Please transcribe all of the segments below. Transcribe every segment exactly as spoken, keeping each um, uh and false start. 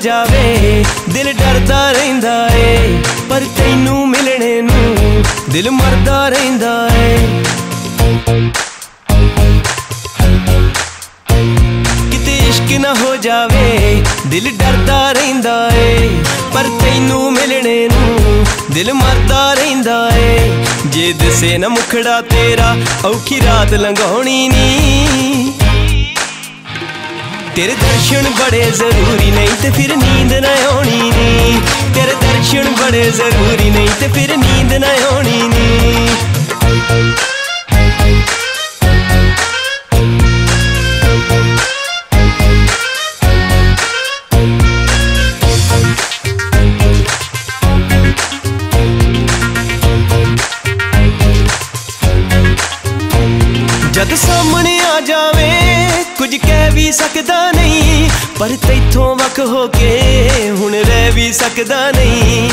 जावे दिल डरदा रहिंदा ए, पर तैनू मिलने नू दिल मरदा रहिंदा ए। किते इश्क ना हो जावे दिल डरदा रहिंदा ए, पर तैनू मिलने नू दिल मरदा रहिंदा ए। जे दिसे ना मुखड़ा तेरा औखी रात लंघाउणी नी, तेरे दर्शन बड़े जरूरी नहीं ते फिर नींद न आनी नी। तेरे दर्शन बड़े जरूरी नहीं ते फिर नींद न आनी नी। जद सामने आ जावे कुछ कह भी सकदा नहीं, पर तैथों वख होके हुण रह भी सकदा नहीं।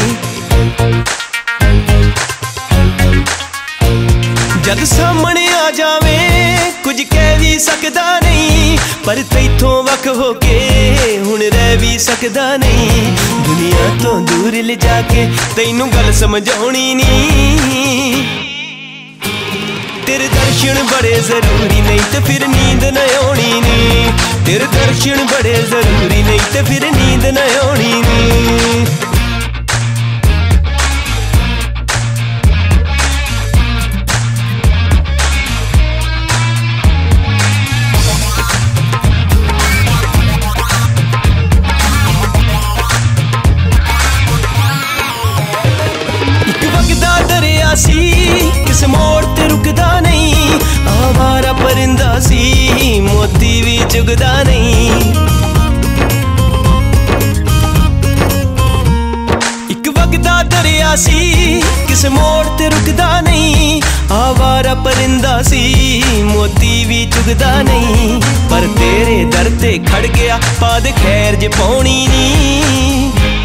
जद सामने आ जावे कुछ कह भी सकदा नहीं, पर तैथों वख होके हुण रह भी सकदा नहीं। दुनिया तो दूर ले जाके तैनू गल समझाउणी नी, तेरे दर्शन बड़े जरूरी नहीं ते फिर नींद न आनी नी। तेरे दर्शन बड़े जरूरी नहीं ते फिर नींद न आनी नी। एक वगदा दरिया सी किस मोड़ ते रुकदा नहीं, आवारा परिंदा सी मोती भी चुगदा नहीं। एक वगदा दरिया सी किस मोड़ ते रुकदा नहीं, आवारा परिंदा सी मोती भी चुगदा नहीं। पर तेरे दर ते खड़ गया पाद खैर जे पौनी नी,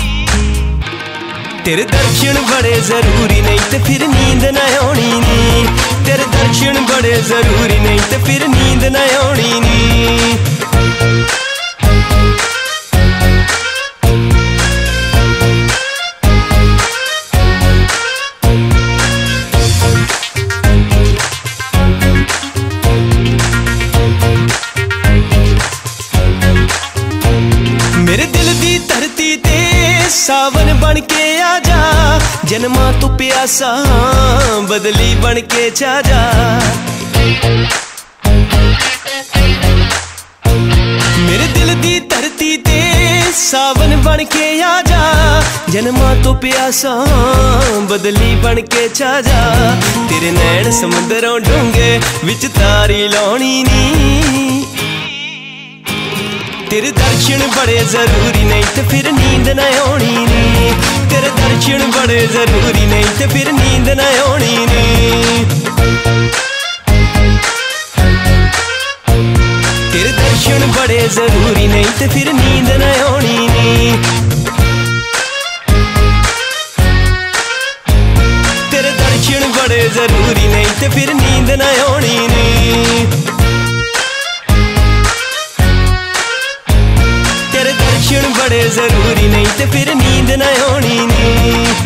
तेरे दर्शन बड़े जरूरी नहीं ते फिर नींद न आनी नी। तेरे दर्शन बड़े जरूरी नहीं ते फिर नींद न आनी नी। मेरे दिल दी धरती ते सावन बन के आ जा, जन्मा तू प्यासा बदली बन के छा जा। मेरे दिल दी धरती ते सावन बन के आ जा, जन्मा तो प्यासा बदली बन के छा जा। तेरे नैन समुद्रों डूंगे विच तारी लाउणी नी, तेरे दर्शन बड़े जरूरी नहीं ते फिर नींद न आनी नी। तेरे दर्शन बड़े जरूरी नहीं ते फिर नींद न आनी नी। तेरे दर्शन बड़े जरूरी नहीं ते फिर नींद न आनी नी। तेरे दर्शन बड़े जरूरी नहीं ते फिर नींद न आनी नी। बड़े जरूरी नहीं ते फिर नींद न आनी नी।